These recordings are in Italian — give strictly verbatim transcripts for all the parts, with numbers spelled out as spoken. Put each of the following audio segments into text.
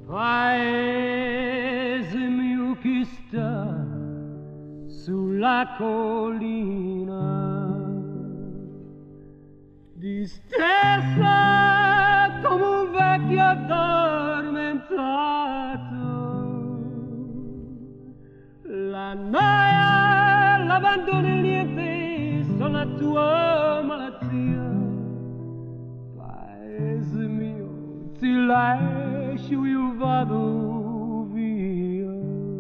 Paese mio che sta sulla collina, distesa come un vecchio addormentato. La noia, l'abbandono e niente sono la tua malattia. Paese mio, ti lascio, io vado via.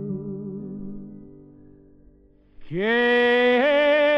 Che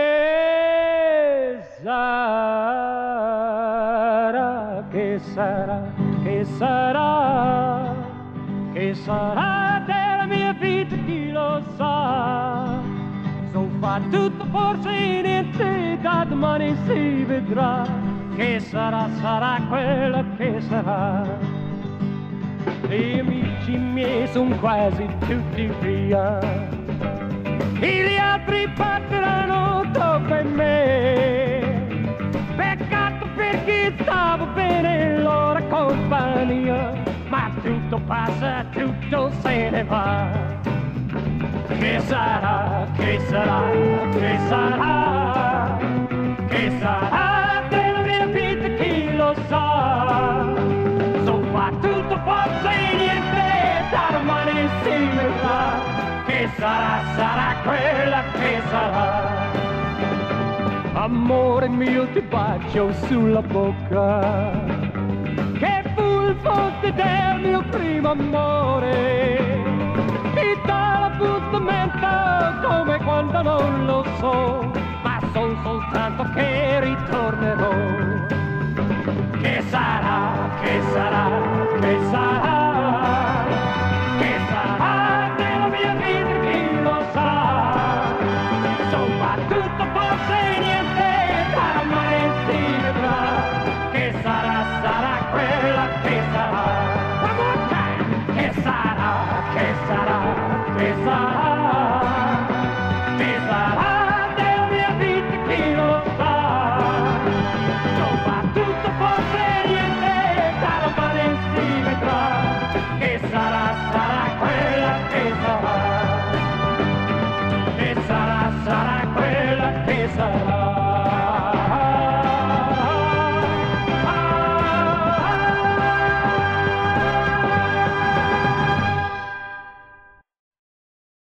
sarà, che sarà, che sarà, che sarà della mia vita, chi lo sa. So fa tutto, forse niente, da domani si vedrà. Che sarà, sarà quella che sarà. Gli amici miei sono quasi tutti via e gli altri partiranno dopo me. Peccato perché stavo bene in loro compagnia, ma tutto passa, tutto se ne va. Che sarà, che sarà, che sarà, che sarà della mia vita, chi lo sa. So fa tutto, forse niente, da domani si vedrà. Che sarà, sarà quella che sarà. Amore mio, ti bacio sulla bocca, che fu il fonte del mio primo amore. Ti dà l'appuntamento come quando non lo so, ma so soltanto che ritornerò. Che sarà, che sarà, che sarà, che sarà della mia vita, chi lo sa. Soprattutto forse niente, da domani si vedrà. Che sarà, sarà quella che sarà. One more time. Che sarà, che sarà, che sarà, che sarà della mia vita, chi lo sa. Soprattutto forse niente, da domani si vedrà. Che sarà, sarà quella che sarà. Che sarà, sarà quella che sarà.